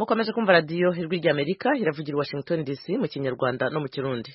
mukomeje kumva radiyo ijwi ry'Amerika iravugira Washington DC mu Kinyarwanda no mu Kirundi.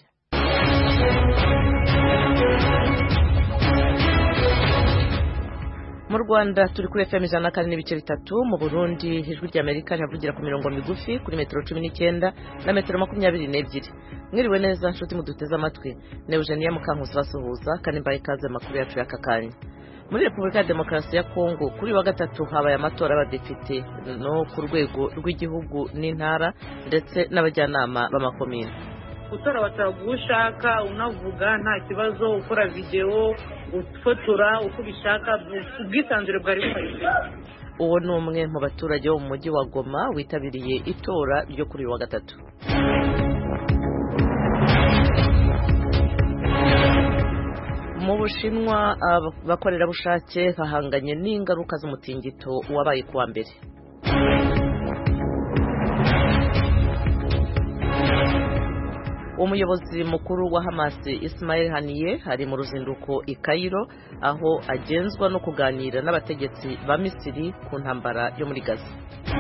Mu Rwanda turi kuri FM 104.3, mu Burundi ijwi ry'Amerika riravugira ku mirongo migufi kuri metero 19 na metero 22. Mwiriwe neza nshuti muduteze amatwi. Ne Eugenia Mukankusi basuhuza kandi mbaye ikaze makuru yacu y'akakanya. Muri Repubulika ya Demokarasi ya Kongo kuri wa gatatu habaye amatora y'abadepite no ku rwego rw'igihugu n'intara ndetse n'abajyanama b'amakomine. Gutora batagushaka unavuga nta kibazo, ukora video ufotora uko bishaka, ubwisanzure bwari buhari. Uwo ni umwe mu baturage bo mu mujyi wa Goma witabiriye itora ryo kuri wa gatatu. Mu Bushinwa abakorerabushake bahanganye n'ingaruka z'umutingito wabaye kuwa mbere. Umuyobozi mukuru wa Hamas Ismail Haniyeh ari mu ruzinduko i Cairo aho agenzwa no kuganira n'abategetsi ba Misiri ku ntambara yo muri Gaza.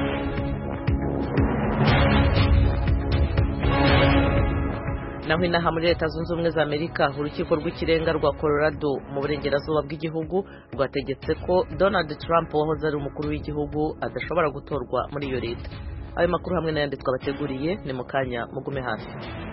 Naho inaha muri Leta Zunze Ubumwe za Amerika urukiko rw'ikirenga rwa Colorado mu burengerazuba bw'igihugu rwategetse ko Donald Trump wahoze ari umukuru w'igihugu adashobora gutorwa muri iyo leta. Ayo makuru hamwe n'ayandi twabateguriye ni mu kanya mugume hafi.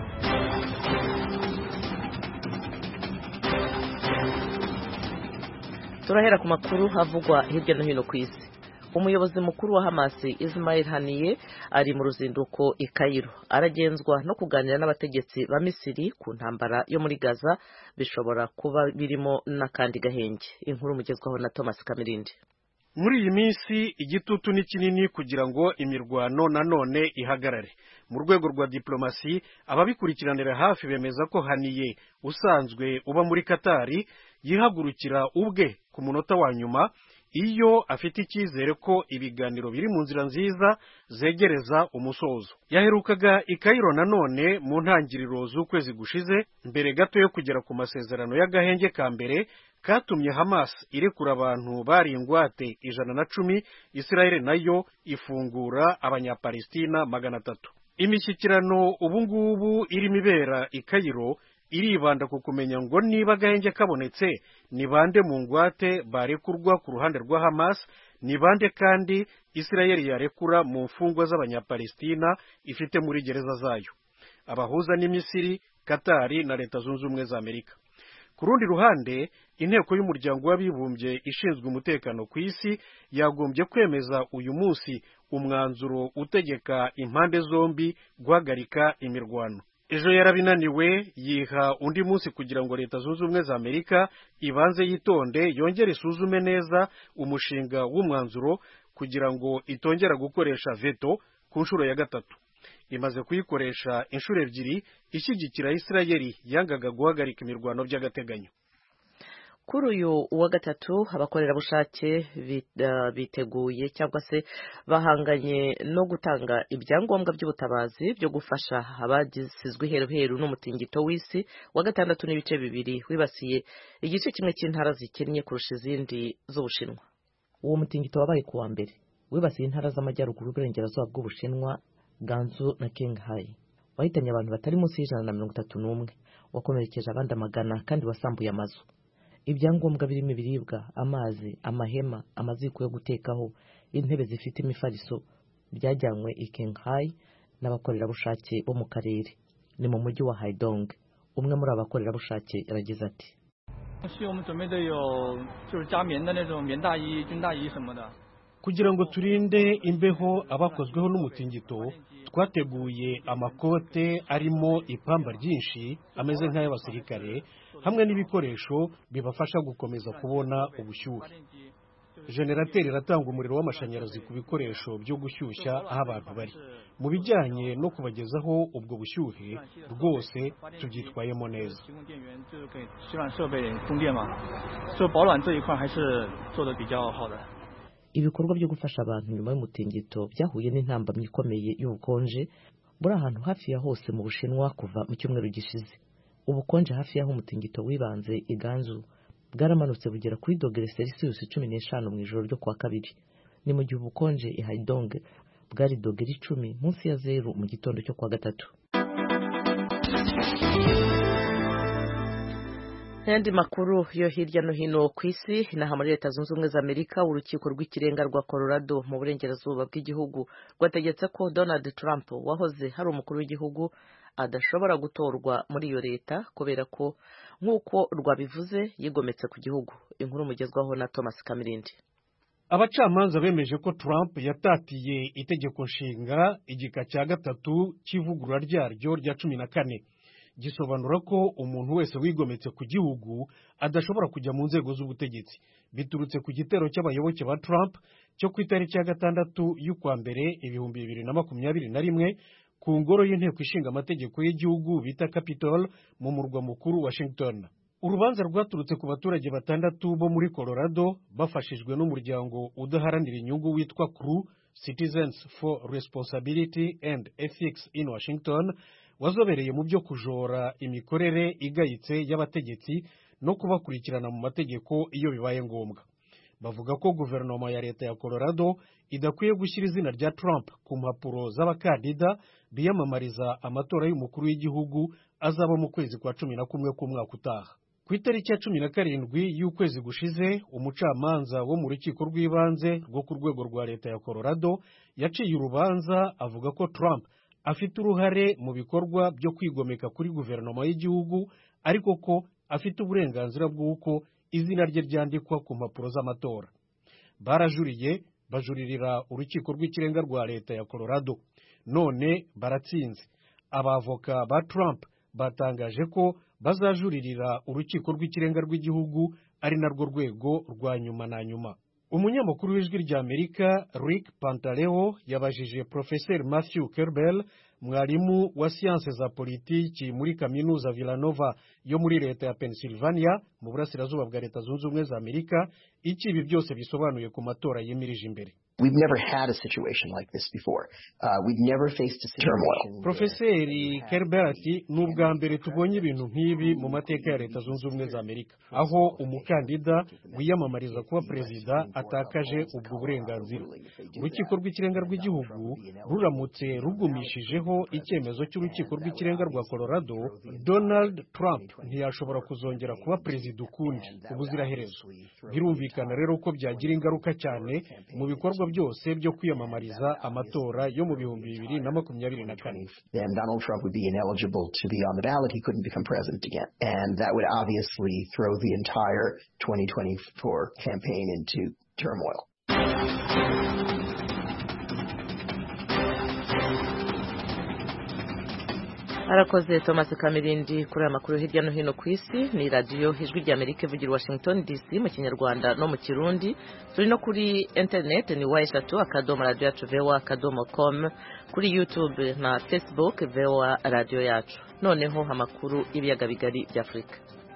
Turahera ku makuru havugwa hirya no hino ku isi. Umuyobozi mukuru wa Hamas Ismail Haniyeh ari mu ruzinduko i Cairo aragenzwa no kuganira n'abategetsi ba Misiri ku ntambara yo muri Gaza bishobora kuba birimo n'akandi gahenge. Inkuru mugezwaho na Thomas Kamirindi. Muri iyi minsi igitutu ni kinini kugira ngo imirwano nanone ihagarare. Mu rwego rwa diplomasi ababikurikiranira hafi bemeza ko Haniyeh usanzwe uba muri Katari yihagurukira ubwe ku munota wa nyuma iyo afite icyizere ko ibiganiro biri mu nzira nziza zegereza umusozo. Yaherukaga i Cairo nanone mu ntangiriro z'ukwezi gushize mbere gato yo kugera ku masezerano y'agahenge ka mbere katumye Hamas irekura abantu bari ingwate 110, Israel nayo ifungura abanyapalestina 300. Imishyikirano ubungubu irimo ibera i Cairo iribanda ku kumenya ngo niba agahenge kabonetse ni bande mu ngwate barekurwa ku ruhande rwa Hamas, ni bande kandi Israel yarekura mu mfungwa z'abanyapalestina ifite muri gereza zayo. Abahuza ni Misiri, Katari na Leta Zunze Ubumwe za Amerika. Ku rundi ruhande inteko y'umuryango w'abibumbye ishinzwe umutekano ku isi yagombye kwemeza uyu munsi umwanzuro utegeka impande zombi guhagarika imirwano. Ejo yarabinaniwe yiha undi munsi kugira ngo Leta Zunze Ubumwe za Amerika ibanze yitonde yongere isuzume neza umushinga w'umwanzuro kugira ngo itongera gukoresha veto ku nshuro ya gatatu. Imaze kuyikoresha inshuro ebyiri ishyigikira Israeli yangaga guhagarika imirwano by'agateganyo. Kuri uyu wa gatatu abakorerabushake biteguye cyangwa se bahanganye no gutanga ibyangombwa by'ubutabazi byo gufasha abagisizwe iheruheru n'umutingito w'isi wa 6.2 wibasiye igice kimwe cy'intara zikennye kurusha izindi z'Ubushinwa. Uwo mutingito wabaye kuwa mbere wibasiye intara z'amajyaruguru y'uburengerazuba bw'Ubushinwa, Gansu na Qinghai. Wahitanye abantu batari munsi y'131, wakomerekeje abandi amagana kandi wasambuye amazu. Ibyangombwa birimo ibiribwa, amazi, amahema, amaziko yo gutekaho, intebe zifite imifariso byajyanywe i Qinghai n'abakorerabushake bo mu karere. Ni mu mujyi wa Haidong. Umwe muri abakorerabushake yaragize ati: kugira ngo turinde imbeho abakozweho n'umutingito twateguye amakote arimo ipamba ryinshi ameze nk'ay'abasirikare hamwe n'ibikoresho bibafasha gukomeza kubona ubushyuhe. Generateri iratanga umuriro w'amashanyarazi ku bikoresho byo gushyushya aho abantu bari. Mu bijyanye no kubagezaho ubwo bushyuhe rwose tubyitwayemo neza. Ibikorwa byo gufasha abantu nyuma y'umutingito byahuye n'intambamyi ikomeye y'ubukonje buri ahantu hafi ya hose mu Bushinwa kuva mu cyumweru gishize. Ubukonje hafi y'aho umutingito wibanze i Gansu bwaramanutse bugera kuri dogere Celsius 15 mu ijoro ryo kuwa kabiri. Ni mu gihe ubukonje i Haidong bwari dogere 10 munsi ya 0 mu gitondo cyo kwa gatatu. Ayandi makuru yo hirya no hino ku isi, inaha muri Leta Zunze Ubumwe za Amerika urukiko rw'ikirenga rwa Colorado mu burengerazuba bw'igihugu rwategetse ko Donald Trump wahoze hari umukuru w'igihugu adashobora gutorwa muri iyo leta kubera ko nk'uko rwabivuze yigometse ku gihugu. Inkuru mugezwaho na Thomas Kamirindi. Abacamanza bemeje ko Trump yatatiye itegeko nshinga igika cya 3 cy'ivugurura ryaryo rya 14 gisobanura ko umuntu wese wigometse ku gihugu adashobora kujya mu nzego z'ubutegetsi, biturutse ku gitero cy'abayoboke ba Trump cyo ku itariki ya 6 y'ukwa mbere 2021 ku ngoro y'inteko ishinga amategeko y'igihugu bita Capitol mu murwa mukuru Washington. Urubanza rwaturutse ku baturage 6 bo muri Colorado bafashijwe n'umuryango udaharanira inyungu witwa CREW, Citizens for Responsibility and Ethics in Washington, wazobereye mu byo kujora imikorere igayitse y'abategetsi no kubakurikirana mu mategeko iyo bibaye ngombwa. Bavuga ko guverinoma ya leta ya Colorado idakwiye gushyira izina rya Trump ku mpapuro z'abakandida biyamamariza amatora y'umukuru w'igihugu azaba mu kwezi kwa 11 k'umwaka utaha. Ku itariki ya 17 y'ukwezi gushize, umucamanza wo mu rukiko rw'ibanze rwo ku rwego rwa leta ya Colorado yaciye urubanza avuga ko Trump afite uruhare mu bikorwa byo kwigomeka kuri guverinoma y'igihugu, ariko ko afite uburenganzira bw'uko izina rye ryandikwa ku mpapuro z'amatora. Barajuriye, bajuririra urukiko rw'ikirenga rwa leta ya Colorado, none baratsinze. Abavoka ba Trump batangaje ko bazajuririra urukiko rw'ikirenga rw'igihugu, ari narwo rwego rwa nyuma na nyuma. Umunyamakuru w'ijwi rya Amerika Rick Pantaleo yabajije Professor Matthew Kerbel, mwarimu wa siyanse za politiki muri kaminuza Villanova yo muri leta ya Pennsylvania mu burasirazuba bwa Leta Zunze Ubumwe za Amerika, iki ibi byose bisobanuye ku matora yemirije imbere. We've never had a situation like this before. We've never faced a situation. Profeseri Kerbel ati n'ubwa mbere tubonye ibintu nk'ibi mu mateka ya Leta Zunze Ubumwe za Amerika, aho umukandida wiyamamariza kuba perezida atakaje ubwo burenganzira. Urukiko rw'ikirenga rw'igihugu ruramutse rugumishijeho icyemezo cy'urukiko rw'ikirenga rwa Colorado, Donald Trump ntiyashobora kuzongera kuba perezida ukundi ubuziraherezo. Birumvikana rero ko byagira ingaruka cyane mu bikorwa byose byo kwiyamamariza amatora yo mu 2024. Then Donald Trump would be ineligible to be on the ballot. He couldn't become president again. And that would obviously throw the entire 2024 campaign into turmoil. Arakoze Thomas Kamirindi kuri aya makuru hirya no hino ku isi. Ni radio Ijwi rya Amerika ivugira Washington DC mu Kinyarwanda no mu Kirundi. Turi no kuri internet ni wa3.radio.voa.com, kuri YouTube na Facebook VOA Radio yacu. Noneho amakuru ibiyaga bigari bya Afrika.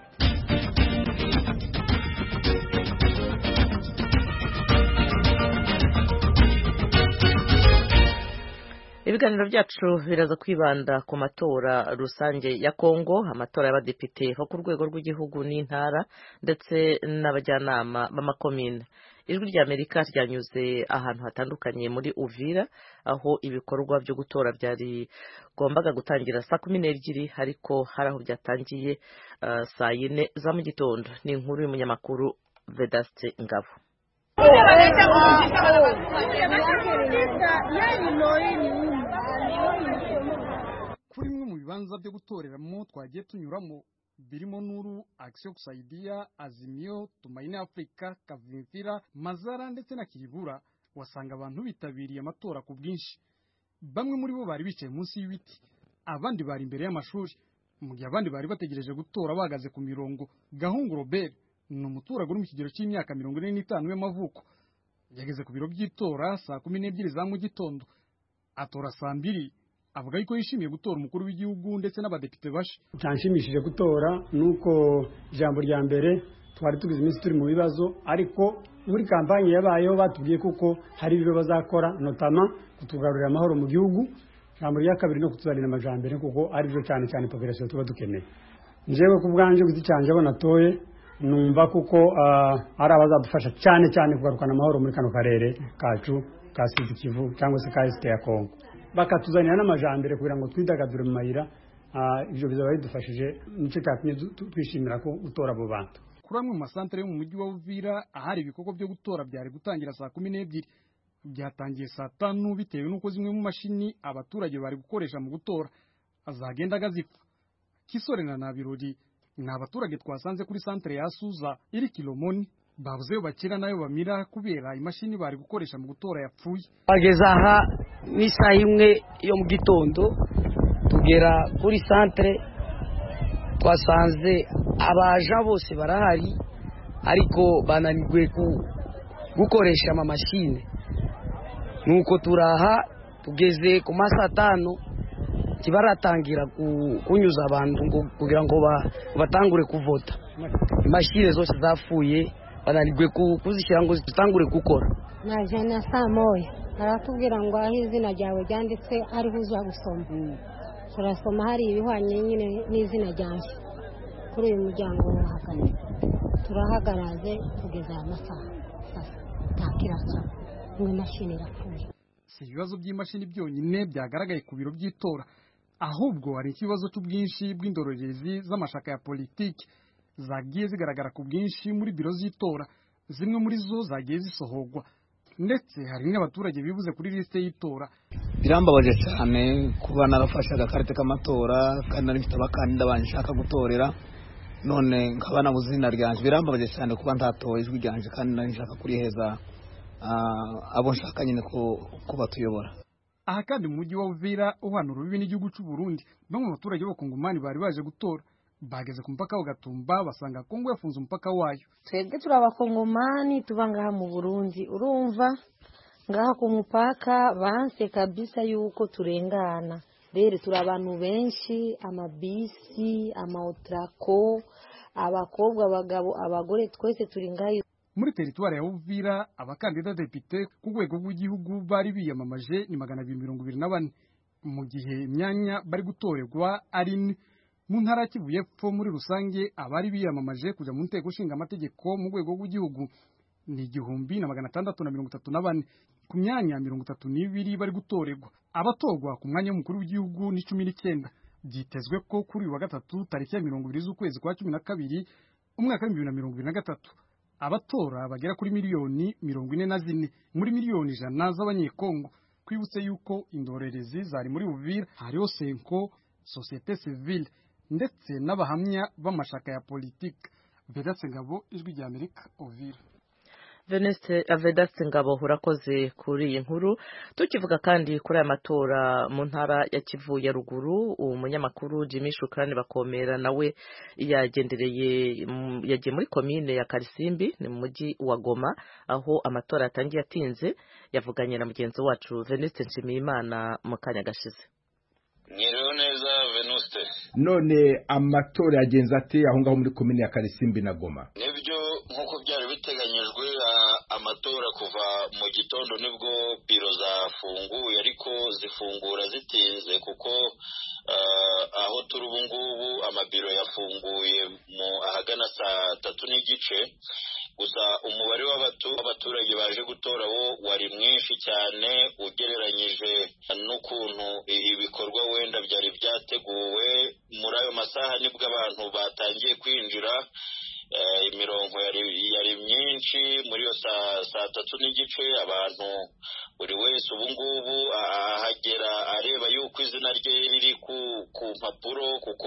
Ibiganiro byacu biraza kwibanda ku matora rusange ya Kongo, amatora y'abadepite ho ku rwego rw'igihugu n'intara ndetse n'abajyanama b'amakomine. Ijwi rya Amerika ryanyuze ahantu hatandukanye muri Uvira, aho ibikorwa byo gutora byari gombaga gutangira saa 12 ariko hari aho byatangiye saa 4 za mu gitondo. Ni inkuru y'umunyamakuru Vedaste Ngabo. Kuri mwe mu bibanza byo gutoreramo twagiye tunyuramo birimo Nuru, Action Kusaidia, Azimio, Tumaini Afrika, Kavimvira, Mazara ndetse na Kiribura, wasanga abantu bitabiriye amatora ku bwinshi. Bamwe muri bo bari bicaye munsi y'ibiti, abandi bari imbere y'amashuri, mu gihe abandi bari bategereje gutora bahagaze ku mirongo. Gahungu Robert ni umuturage uri mu kigero cy'imyaka 45 y'amavuko. Yageze ku biro by'itora saa 12 za mu gitondo, atora saa 2. Avuga yuko yishimiye gutora umukuru w'igihugu ndetse n'abadepite bashe. Cyanshimishije gutora nuko ijambo rya mbere twari tugize iminsi turi mu bibazo, ariko muri kampanye yabayeho batubwiye kuko hari ibyo bazakora, notama kutugarurira amahoro mu gihugu. Ijambo rya kabiri no kutuzanira amajambere kuko ari byo cyane cyane population tuba dukeneye. Njewe ku bwanje giti cyanje abona toye numva kuko ari abazadufasha cyane cyane kugarukana amahoro muri kano karere kacu ka Sud Kivu cyangwa se ka Est ya Kongo, bakatuzanira n'amajambere kugira ngo twidagadure mu mayira. Ibyo bizaba bidufashije nicyo cyatumye twishimira ko gutora abo bantu. Kuri amwe mu masantere yo mu mujyi wa Uvira ahari ibikorwa byo gutora byari gutangira saa 12 byatangiye saa 5 bitewe n'uko zimwe mu mashini abaturage bari gukoresha mu gutora azagenda gazipfa. Kisore na Nabirori ni abaturage twasanze kuri santere ya Suza iri Kilomoni, bavuze bakira nayo bamira kubera imashini bari gukoresha mu gutora yapfuye. Bageza aha ni saa 1 yo mu gitondo tugera kuri santere, twasanze abaja bose barahari ariko bananirwe gukoresha amamashine. Nuko turaha tugeze ku masa 5 kibaratangira kunyuza abantu kugira ngo batangure kuvota. Imashine zose zapfuye bananirwe kuzishyira ngo zitangure gukora. Naje na saa 1 aratubwira ngo aho izina ryawe ryanditse ariho uza gusoma. Turasoma hari ibihwanye nyine n'izina ryanjye kuri uyu muryango wahagane. Turahagaraze tugeze amasaha takiraca n'imashini irapfuye. Si ibibazo by'imashini byonyine byagaragaye ku biro by'itora, ahubwo hari ikibazo cy'ubwinshi bw'indorerezi z'amashaka ya politiki zagiye zigaragara ku bwinshi muri biro z'itora. Zimwe muri zo zagiye zisohorwa ndetse hari n'abaturage bibuze kuri liste y'itora. Birambabaje cyane kuba narafashe agakarite k'amatora kandi nari mfite abakandida banshaka gutorera, none nkaba nabuze izina ryanje. Birambabaje cyane kuba ntatoye ijwi ryanje kandi nari nshaka kuriheza abo nshaka nyine ko batuyobora. Aha kandi mu mujyi wa Uvira uhanura urubibi n'igihugu cy'u Burundi, bamwe mu baturage b'Abakongomani bari baje gutora bageze ku mupaka wa Gatumba basanga Kongo yafunze umupaka wayo. Twebwe turi Abakongomani tuba ngaha mu Burundi, urumva ngaha ku mupaka banse kabisa yuko turengana. Rero turi abantu benshi, amabisi, amaotrako, abakobwa, abagabo, abagore, twese turi ngayo. Muri teritwari ya Uvira abakandida depite ku rwego rw'igihugu bari biyamamaje ni 224 mu gihe imyanya bari gutorerwa ari mu ntara Kivu y'Epfo. Muri rusange abari biyamamaje kuja mu nteko nshinga amategeko mu rwego rw'igihugu ni 1634 ku myanya 32 bari gutorerwa. Abatorwa ku mwanya w'umukuru w'igihugu ni 19. Byitezwe ko kuri uyu wa gatatu tariki ya 20 z'ukwezi kwa 12 umwaka wa 2023 abatora bagera kuri miliyoni 44 muri miliyoni 100 z'abanyekongo. Kwibutse yuko indorerezi zari muri Uvira hariho Senko, Societe Civile ndetse n'abahamya b'amashaka ya politiki. Vedaste Ngabo, Ijwi rya Amerika, Uvira. Vedaste Ngabo urakoze kuri iyi nkuru. Tukivuga kandi kuri aya matora mu ntara ya Kivu ya ruguru, umunyamakuru Jimmy Shukrani Bakomera nawe yagiye muri komine ya Karisimbi ni mu mujyi wa Goma aho amatora yatangiye atinze. Yavuganye na mugenzi wacu Venuste Nshimiyimana mu kanya gashize. Nyiriho neza Venuste. None amatora yagenze ate aho ngaho muri komine ya Karisimbi na Goma? Nibyo nkuko byari biteganyijwe, amatora kuva mu gitondo nibwo biro zafunguye, ariko zifungura zitinze kuko aho turi ubu ngubu amabiro yafunguye mu ahagana saa 3:15. Gusa umubare w'abaturage baje gutora wo wari mwinshi cyane ugereranyije n'ukuntu ibikorwa wenda byari byateguwe. Muri ayo masaha nibwo abantu batangiye kwinjira, imirongo yari myinshi. Muri yo saa 3:15 abantu buri wese ubu ngubu ahagera areba yuko izina rye riri ku mpapuro, kuko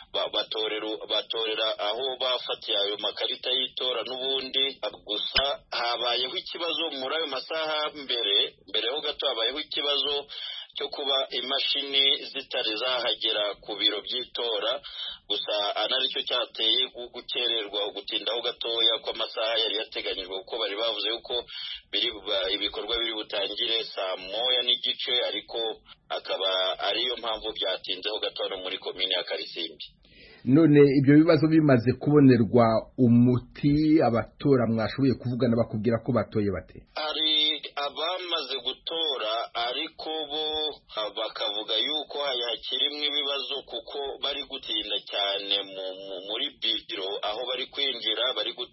batorera aho bafatiye ayo makarita y'itora n'ubundi. Gusa habayeho ikibazo muri ayo masaha mbere ho gato habayeho ikibazo cyo kuba imashini zitari zahagera ku biro by'itora. Gusa anaricyo cyateye gukererwa gutindaho gatoya ko amasaha yari yateganyijwe, kuko bari bavuze yuko ibikorwa biri butangire saa 1:15, ariko akaba ariyo mpamvu byatinzeho gato muri komine ya Karisimbi. None ibyo bibazo bimaze kubonerwa umuti, abatora mwashoboye kuvugana bakubwira ko batoye bate? Hari abamaze gutora ariko bo bakavuga yuko hakirimwe ibibazo kuko bari gutinda cyane muri biro aho bari kwinjira, bari gutinda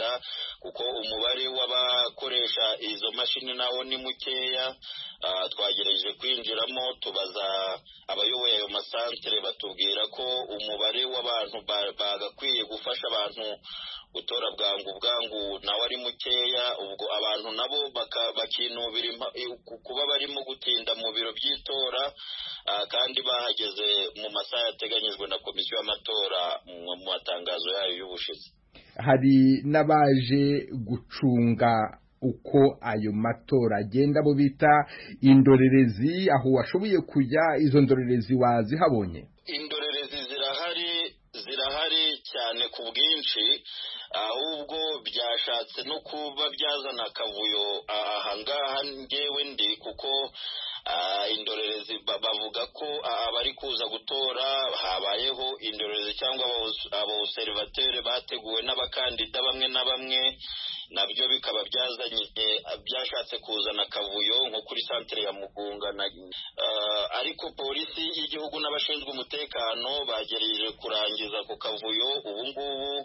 gutora kuko umubare w'abakoresha izo mashini nawo ni mukeya. Twagerageje kwinjiramo tubaza abayoboye ayo masantere batubwira ko umubare w'abantu bagakwiye gufasha abantu gutora bwangu nawe ari mukeya. Ubwo abantu nabo bakinubira kuba barimo gutinda mu biro by'itora kandi bahageze mu masaha yateganyijwe na komisiyo y'amatora mu matangazo yayo y'ubushize. Hari n'abaje gucunga uko ayo matora agenda bo bita indorerezi, aho washoboye kujya izo ndorerezi wazihabonye? Indorerezi zirahari cyane ku bwinshi, ahubwo byashatse no kuba byazana akavuyo ahangaha ngewe ndi kuko indorerezi bavuga ko abari kuza gutora habayeho indorerezi cyangwa abobservateri bateguwe n'abakandida bamwe na bamwe, nabyo bikaba byashatse kuzana akavuyo nko kuri santere ya Mugunga ariko polisi y'igihugu n'abashinzwe umutekano bagerageje kurangiza ku kavuyo. ubu ngubu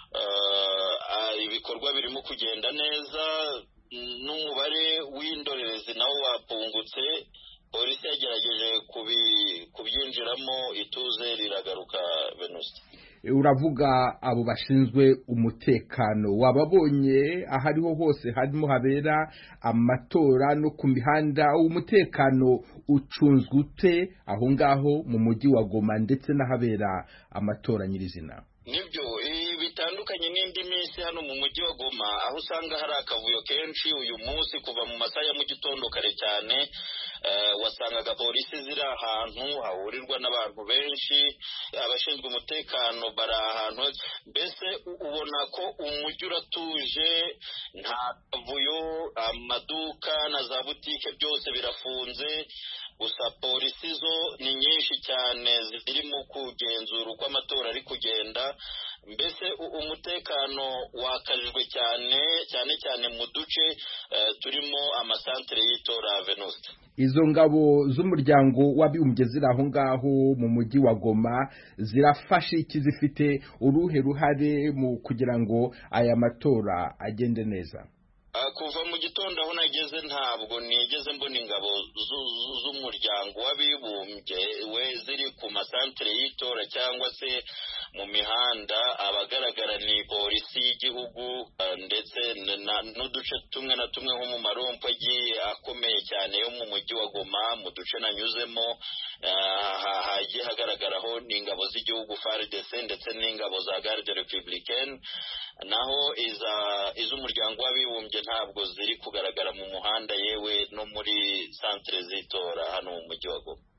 ibikorwa birimo kugenda neza, n'umubare w'indorerezi nawo wapungutse. Polisi yagerageje kubyinjiramo, ituze riragaruka. Venuste, uravuga abo bashinzwe umutekano, wababonye ahariho hose harimo habera amatora no ku mihanda? Umutekano ucunzwe ute aho ngaho mu mujyi wa Goma ndetse n'ahabera amatora nyirizina? Nibyo bitandukanye n'indi minsi hano mu mujyi wa Goma, aho usanga hari akavuyo kenshi. Uyu munsi kuva mu masaha ya mu gitondo kare cyane wasangaga polisi ziri ahantu hahurirwa n'abantu benshi, abashinzwe umutekano bari ahantu, mbese ubona ko umujyi uratuje, nta kavuyo, amaduka na za butike byose birafunze. Gusa polisi zo ni nyinshi cyane zirimo kugenzura uko amatora ari kugenda. Mbese umutekano wakajijwe cyane mu duce turimo amasantere y'itora. Venuste, izo ngabo z'umuryango w'abibumbye ziri aho ngaho mu mujyi wa Goma zirafasha iki? Zifite uruhe ruhare mu kugira ngo aya matora agende neza? Kuva mu gitondo aho nageze ntabwo nigeze mbona ingabo z'umuryango w'abibumbye ziri ku masantere y'itora cyangwa se mu mihanda. Abagaragara ni polisi y'igihugu ndetse n'uduce tumwe na tumwe nko mu marompo agiye akomeye cyane yo mu mujyi wa Goma. Mu duce nanyuzemo hagiye hagaragaraho n'ingabo z'igihugu FARDC ndetse n'ingabo za Garde Républicaine, naho iz'umuryango w'abibumbye ntabwo ziri kugaragara mu muhanda yewe no muri santere z'itora hano mu mujyi wa Goma.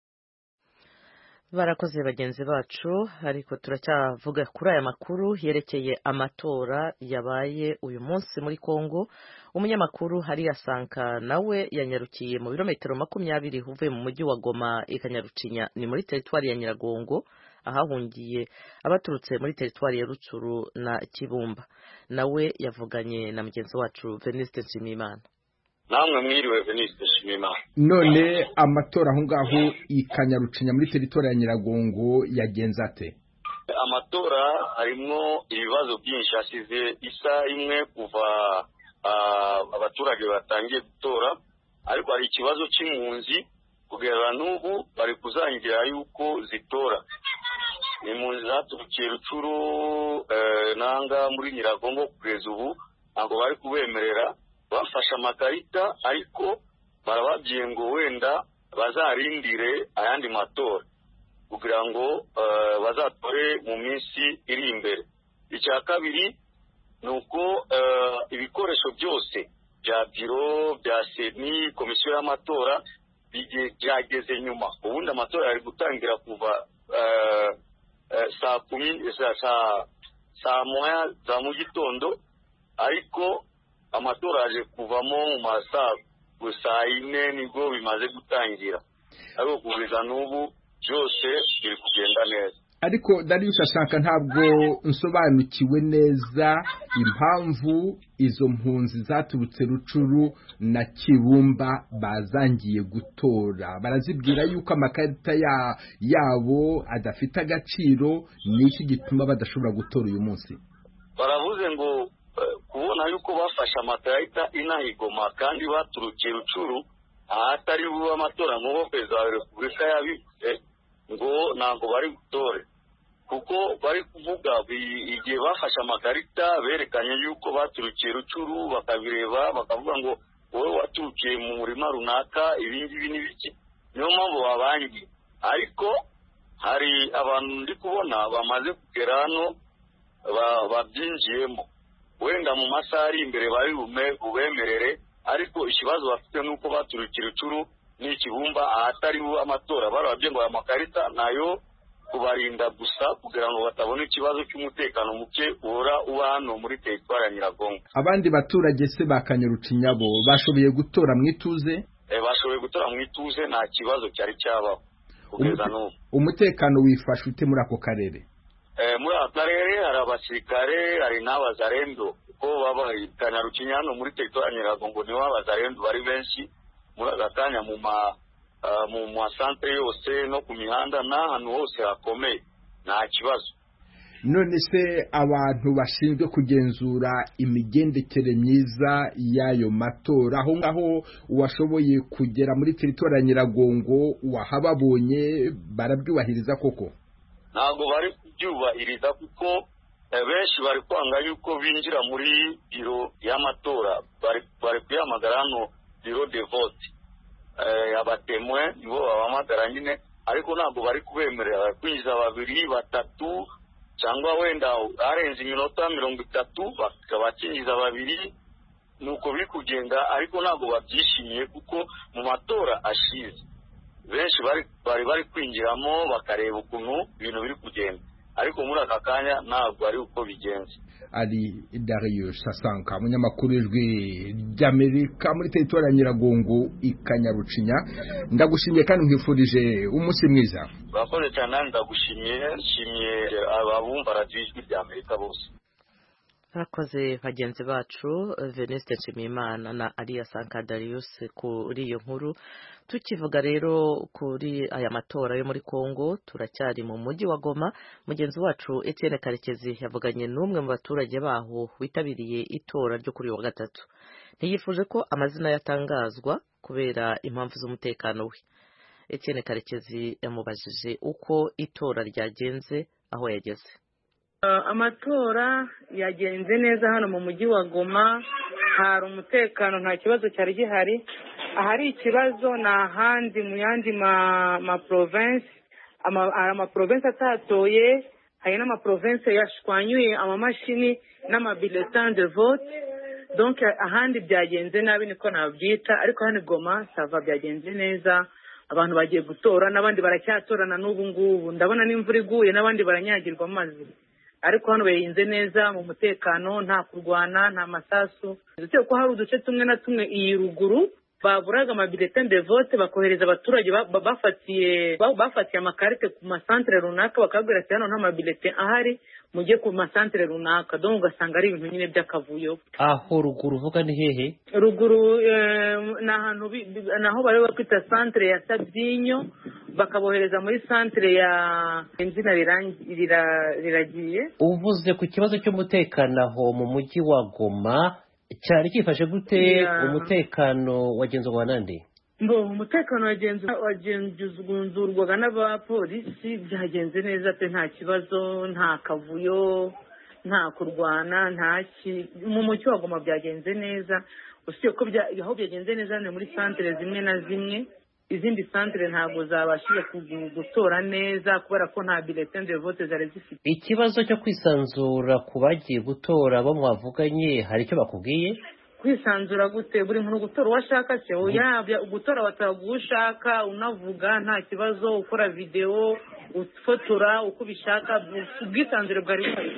Barakoze bagenzi bacu, ariko turacyavuga kuri aya makuru yerekeye amatora yabaye uyu munsi muri Kongo. Umunyamakuru Hariya Sanka nawe yanyarukiye mu birometero 20 uvuye mu mujyi wa Goma ikanyarucinya ni muri teritwari ya Nyiragongo, ahahungiye abaturutse muri teritwari ya Rutsuru na Kibumba. Nawe yavuganye na mugenzi wacu Venuste Nshimiyimana. Namwe mwiriwe Venuste Nshimiyimana. None amatora aho ngaho ikanyarucinya muri teritwari ya Nyiragongo yagenze ate? Amatora harimo ibibazo byinshi. Hasize isa imwe kuva abaturage batangiye gutora, ariko hari ikibazo cy'impunzi kugera n'ubu bari kuzangira yuko zitora. Impunzi zaturukiye Rutsuru nanga muri Nyiragongo kugeza ubu ntabwo bari kubemerera bafashe amakarita, ariko barababwiye ngo wenda bazarindire ayandi matora kugira ngo bazatore mu minsi iri imbere. Icya kabiri ni uko ibikoresho byose bya biro bya seni komisiyo y'amatora byageze nyuma. Ubundi amatora yari gutangira kuva saa moya za mu gitondo, ariko amatora yaje kuvamo mu masaa 4 nibwo bimaze gutangira, ariko kugeza n'ubu byose biri kugenda neza. Ariko Darius ashaka ntabwo nsobanukiwe neza impamvu izo mpunzi zaturutse Rutsuru na Kibumba bazangiye gutora. Barazibwira yuko amakarita yabo adafite agaciro, n'iki gituma badashobora gutora uyu munsi? Baravuze ngo kubona yuko bafashe amakarita inahigoma kandi baturukiye Rucuru ahatari buba amatora ngo perezida wa repubulika yabivuze ngo ntabwo bari gutore kuko bari kuvuga igihe bafashe amakarita berekanye yuko baturukiye Rucuru bakabireba bakavuga ngo wowe waturukiye mu murima runaka ibingibi n'ibiki niyo mpamvu babangiye ariko hari abantu ndi kubona bamaze kugera hano babyinjiyemo wenda mu masaha ari imbere bari bubemerere ariko ikibazo bafite nuko baturukira Rucuru n'ikibumba ahatari amatora barabye ngo aya makarita nayo kubarinda gusa kugira ngo batabona ikibazo cy'umutekano muke uhora uba hano muri teritwari ya Nyiragongo. Abandi baturage se ba Kanyarucinya bo bashoboye gutora mu ituze? Bashoboye gutora mu ituze nta kibazo cyari cyabaho kugeza n'ubu. Umutekano wifashe ute muri ako karere? Muri ako karere hari abasirikare hari n'abazarendo ko baba Kanyarucinya hano muri teritwari ya Nyiragongo niho abazarendo bari benshi muri aka kanya mu masantere yose no ku mihanda n'ahantu hose hakomeye nta kibazo. None se abantu bashinzwe kugenzura imigendekere myiza y'ayo matora aho ngaho washoboye kugera muri teritori ya Nyiragongo wahababonye barabyubahiriza koko? Ntabwo bari kubyubahiriza kuko benshi bari kwanga yuko binjira muri biro y'amatora bari kuyamagara hano biro de vote abatemwe nibo babamagara nyine ariko ntabwo bari kubemerera kwinjiza 2 3 cyangwa wenda arenze iminota 30 bakabakinjiza 2 nuko biri kugenda ariko ntabwo babyishimiye kuko mu matora ashize benshi bari kwinjiramo bakareba ukuntu ibintu biri kugenda ariko muri aka kanya ntabwo ari uko bigenze. Ali Darius Sasanka munyamakuru ijwi ry'Amerika muri teritwari ya Nyiragongo ikanyarucinya ndagushimiye kandi nkwifurije umunsi mwiza. Bakoze cyane ndagushimiye nshimiye ababumva radio ijwi ry'Amerika bose. Bakoze bagenzi bacu Veneste Nshimiyimana na Aliya Sanka Darius kuri iyo nkuru. Tukivuga rero kuri aya matora yo muri Kongo turacyari mu mujyi wa Goma. Mugenzi wacu Etienne Karekezi yavuganye n'umwe mu baturage baho witabiriye itora ryo kuri wa gatatu. Ntiyifuje ko amazina yatangazwa kubera impamvu z'umutekano we. Etienne Karekezi yamubajije uko itora ryagenze aho yageze. Amatora yagenze neza hano mu mujyi wa Goma, hari umutekano nta kibazo cyari gihari. Ahari ikibazo na handi mu yandi ma province ama province atatoye, hari n'ama province yashwanyuye amamashini n'ama bulletins de vote, donc ahandi byagenze nabi niko nabyita, ariko hano Goma sava byagenze neza. Abantu bagiye gutora n'abandi baracyatorana n'ubu ngubu, ndabona n'imvura iguye n'abandi baranyagirwa amazi, ariko hano bayinze neza mu mutekano, nta kurwana nta masasu. Ndetse ko hari uduce tumwe na tumwe iyi ruguru baburaga amabulletin de vote bakohereza abaturage bafatiye amakarite ku masantere runaka bakabwira ati hano nta mabulletin ahari mujye ku masantere runaka, donc ugasanga ari ibintu nyine by'akavuyo. Aho ruguru uvuga ni hehe? Ruguru naho bari bakwita santere ya Sabyinyo bakabohereza muri santere ya Enzina riragiye. Uvuze ku kibazo cy'umutekano aho mu mujyi wa Goma cyari kifashe gute? Umutekano wagenzurwa nande? Umutekano wagenzurwaga n'abapolisi, byagenze neza pe, nta kibazo, nta kavuyo, nta kurwana, mu mujyi wa Goma byagenze neza. Usibye ko aho byagenze neza ni muri santere zimwe na zimwe, izindi santere ntabwo zabashije gutora neza kubera ko nta bulletin de vote zari zifite. Ikibazo cyo kwisanzura ku bagiye gutora bo mwavuganye hari icyo bakubwiye? Kwisanzura gute? Buri muntu gutora uwo ashaka se, gutora bataguha ushaka, unavuga nta kibazo, ukora video, ufotora uko ubishaka, ubwisanzure bwari buhari.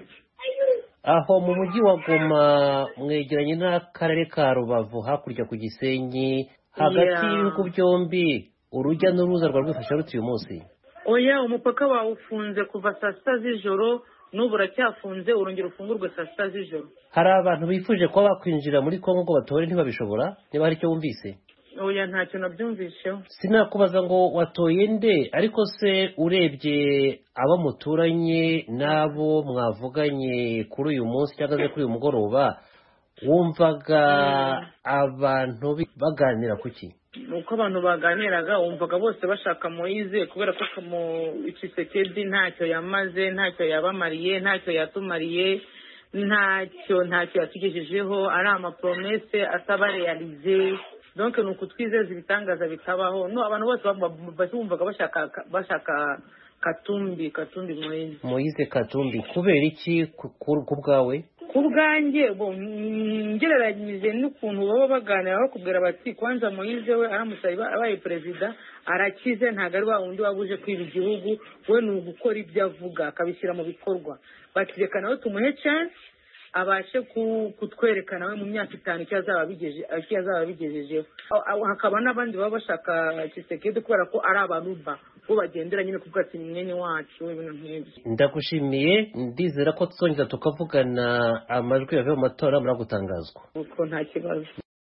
Aho mu mujyi wa Goma mwegeranye n'akarere ka Rubavu hakurya ku Gisenyi, hagati y'ibihugu byombi urujya n'uruza rwa rwifasha ruti uyu munsi? Oya, umupaka bawufunze kuva saa 6 z'ijoro, n'ubu uracyafunze, urongera ufungurwe saa 6 z'ijoro. Hari abantu bifuje kuba bakwinjira muri Kongo ngo batore ntibabishobora? Niba hari icyo wumvise? Oya, ntacyo nabyumvisheho. Sinakubaza ngo watoye nde, ariko se urebye abo muturanye n'abo mwavuganye kuri uyu munsi cyangwa se kuri uyu mugoroba, wumvaga abantu baganira kuki? uko abantu baganiraga wumvaga bose bashaka Moise kubera ko Tshisekedi ntacyo yamaze, ntacyo yabamariye, ntacyo yatumariye, ntacyo yatugejejeho, ari amapromese asaba realize. Donc ni ukutwizeza ibitangaza bitabaho. No, abantu bose bumvaga bashaka Katumbi Moise Katumbi. Kubera iki ku bwawe? Ku bwanjye ngereranyije n'ukuntu baba baganira bakubwira bati kwanza Moise we aramutse abaye perezida arakize, ntabwo ari wa wundi wabuje kwiba igihugu, we ni ugukora ibyo avuga akabishyira mu bikorwa. Batireka nawe tumuhe chance abashe kutwerekana we mu myaka 5 icyo azaba bigejejeho. Hakaba n'abandi baba bashaka Tshisekedi kubera ko ari abanuba bo bagendera nyine kuvuga ati mwenye wacu ibintu nk'ibyo. Ndagushimiye, ndizera ko tuzongera tukavugana amajwi yavuye mu matora muri gutangazwa. Uko nta kibazo.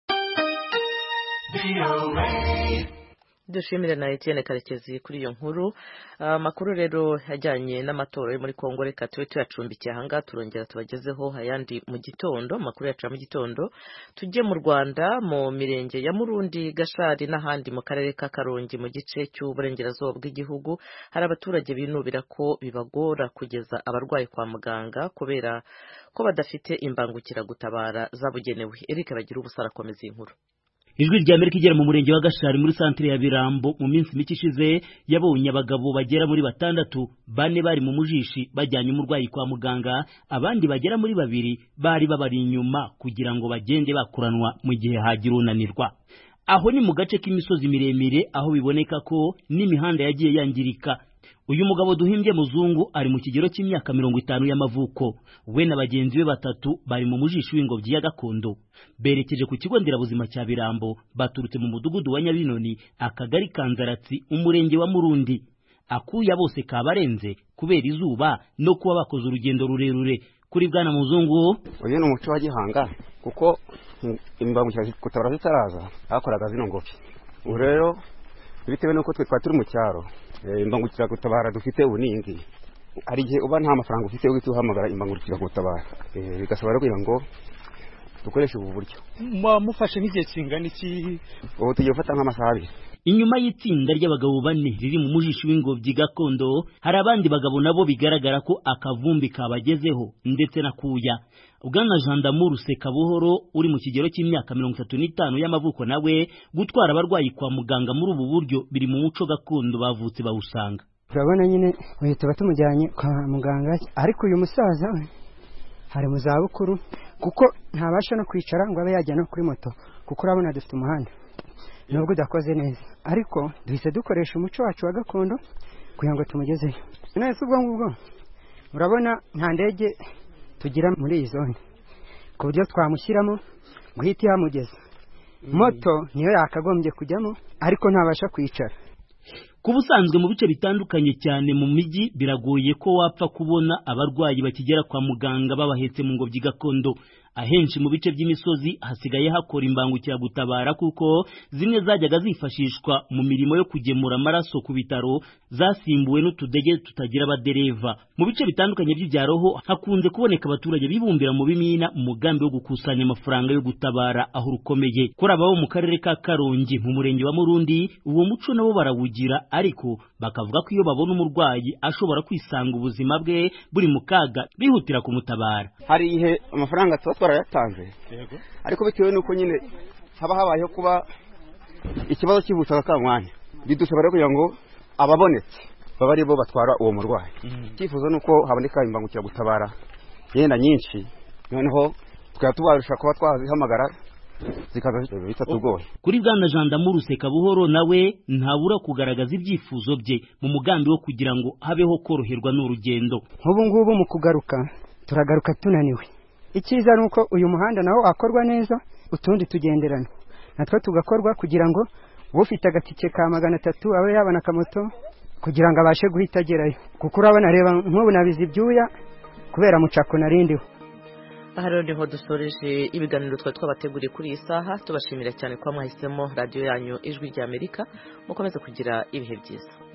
Dushimire na Etienne Karekezi kuri iyo nkuru. Amakuru rero yajyanye n'amatora yo muri Kongo reka tube tuyacumbikiye ahanga, turongera tubagezeho ayandi mu gitondo. Amakuru yacu mu gitondo tujye mu Rwanda, mu mirenge ya Murundi, Gashari n'ahandi mu karere ka Karongi mu gice cy'uburengerazuba bw'igihugu hari abaturage binubira ko bibagora kugeza abarwayi kwa muganga kubera ko badafite imbangukiragutabara zabugenewe. Eric Bagira ubusara komeza inkuru. Ijwi rya Amerika igera mu murenge wa Gashari muri santre ya Birambo mu minsi mike ishize yabonye abagabo bagera muri 6, 4 bari mu mujishi bajyanye umurwayi kwa muganga, abandi bagera muri 2 bari babari inyuma kugira ngo bagende bakuranwa mu gihe hagira unanirwa. Aho ni mu gace k'imisozi miremire aho biboneka ko n'imihanda yagiye yangirika. Uyu mugabo Duhimbye Muzungu ari mu kigero cy'imyaka 50 y'amavuko. We na bagenzi be 3 bari mu mujishi w'ingobyi ya gakondo. Berekeje ku kigo nderabuzima cya Birambo, baturutse mu mudugudu wa Nyabinoni, akagari Kanzaratsi, umurenge wa Murundi. Akuya bose kabarenze kubera izuba no kuba bakoze urugendo rurerure. Kuri Bwana Muzungu, uyu ni umuco wa gihanga kuko imbangukiragutabara zitaraza hakoraga zino ngobyi. Rero bitewe nuko twe twaturi mu cyaro, imbangukiragutabara dufite ubuningi, hari igihe uba nta mafaranga ufite yo guhamagara imbangukiragutabara, bigasaba rero kugira ngo dukoreshe ubu buryo. Mufashe nk'igihe kingana iki? Ubu tugiye gufata nk'amasaha 2. Inyuma y'itsinda ry'abagabo 4 riri mu mujishi w'ingobyi gakondo, hari abandi bagabo nabo bigaragara ko akavumbi kabagezeho ndetse na kuya. Bwana Gendarme Sekabuhoro uri mu kigero cy'imyaka 35 y'amavuko nawe gutwara abarwayi kwa muganga muri ubu buryo biri mu muco gakondo bavutse bawusanga. Turabona nyine bahita batumujyanye kwa muganga, ariko uyu musaza we hari mu zabukuru kuko ntabasha no kwicara ngo abe yajya no kuri moto kuko urabona dufite umuhanda nubwo udakoze neza, ariko duhise dukoresha umuco wacu wa gakondo kugira ngo tumugezeyo. Nese ubwo ngubwo urabona nta ndege tugira muri iyi zone ku buryo twamushyiramo guhita yamugeza. Moto niyo yakagombye kujyamo ariko ntabasha kwicara. Ku busanzwe mu bice bitandukanye cyane mu miji biragoye ko wapfa kubona abarwayi bakigera kwa muganga babahetse mu ngobyi gakondo. Ahenshi mu bice by'imisozi hasigaye hakora imbangukiragutabara kuko zimwe zajyaga zifashishwa mu mirimo yo kugemura amaraso ku bitaro zasimbuwe n'utudege tutagira abadereva. Mu bice bitandukanye by'ibyaroho hakunze kuboneka abaturage bibumbira mu bimina mu mugambi wo gukusanya amafaranga yo gutabara aho rukomeye. Kuri abo mu karere ka Karongi mu murenge wa Murundi uwo muco nabo barawugira, ariko bakavuga ko iyo babona umurwayi ashobora kwisanga ubuzima bwe buri mu kaga bihutira kumutabara. Hari ihe amafaranga twarayatanze, ariko bitewe nuko nyine haba habayeho kuba ikibazo kivutsa akamwanya, bidusaba rero kugira ngo ababonetse baba ari bo batwara uwo murwayi. Cyifuzo nuko haboneka imbangukiragutabara yenda nyinshi, noneho twatubarusha kuba twazihamagara zikaza bitatugoye. Kuri Bwana Gendarme Sekabuhoro nawe ntabura kugaragaza ibyifuzo bye mu mugambi wo kugira ngo habeho koroherwa n'urugendo. Ubu ngubu mu kugaruka turagaruka tunaniwe. Icyiza nuko uyu muhanda nawo akorwa neza, utundi tugenderana natwe tugakorwa kugira ngo ufite agatike ka 300 abe yabona akamoto kugira ngo abashe guhita agerayo, kuko urabona reba nk'ubu nabizi ibyuya kubera mucako narindiho. Aha rero niho dusoreje ibiganiro twabateguriye kuri iyi saha. Tubashimira cyane ko mwahisemo radio yanyu Ijwi rya Amerika. Mukomeze kugira ibihe byiza.